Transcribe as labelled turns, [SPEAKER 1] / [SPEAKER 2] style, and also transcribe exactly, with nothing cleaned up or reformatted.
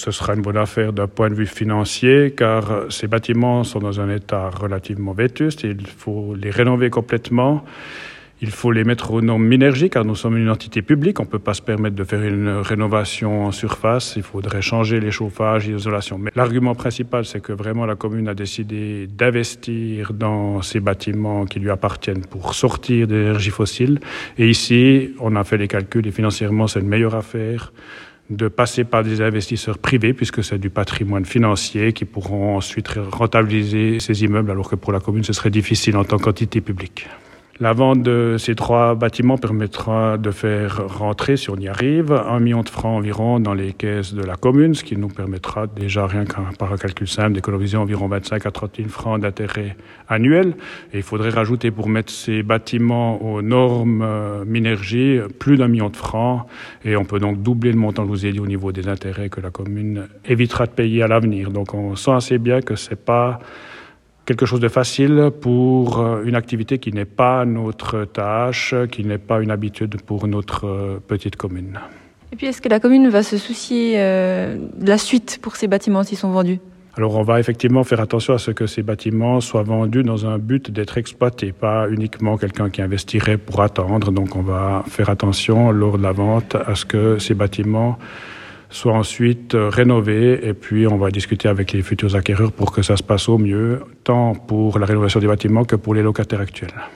[SPEAKER 1] ce sera une bonne affaire d'un point de vue financier, car ces bâtiments sont dans un état relativement vétuste et il faut les rénover complètement. Il faut les mettre aux normes Minergie, car nous sommes une entité publique. On ne peut pas se permettre de faire une rénovation en surface. Il faudrait changer les chauffages, l'isolation. Mais l'argument principal, c'est que vraiment la commune a décidé d'investir dans ces bâtiments qui lui appartiennent pour sortir des énergies fossiles. Et ici, on a fait les calculs et financièrement, c'est une meilleure affaire de passer par des investisseurs privés, puisque c'est du patrimoine financier qui pourront ensuite rentabiliser ces immeubles, alors que pour la commune, ce serait difficile en tant qu'entité publique. La vente de ces trois bâtiments permettra de faire rentrer, si on y arrive, un million de francs environ dans les caisses de la commune, ce qui nous permettra déjà, rien qu'un par un calcul simple, d'économiser environ vingt-cinq à trente mille francs d'intérêt annuel. Et il faudrait rajouter, pour mettre ces bâtiments aux normes euh, Minergie, plus d'un million de francs. Et on peut donc doubler le montant que je vous ai dit au niveau des intérêts que la commune évitera de payer à l'avenir. Donc on sent assez bien que c'est pas quelque chose de facile pour une activité qui n'est pas notre tâche, qui n'est pas une habitude pour notre petite commune.
[SPEAKER 2] Et puis, est-ce que la commune va se soucier euh, de la suite pour ces bâtiments s'ils sont vendus ?
[SPEAKER 1] Alors, on va effectivement faire attention à ce que ces bâtiments soient vendus dans un but d'être exploités, pas uniquement quelqu'un qui investirait pour attendre. Donc, on va faire attention lors de la vente à ce que ces bâtiments soit ensuite rénové, et puis on va discuter avec les futurs acquéreurs pour que ça se passe au mieux, tant pour la rénovation des bâtiments que pour les locataires actuels.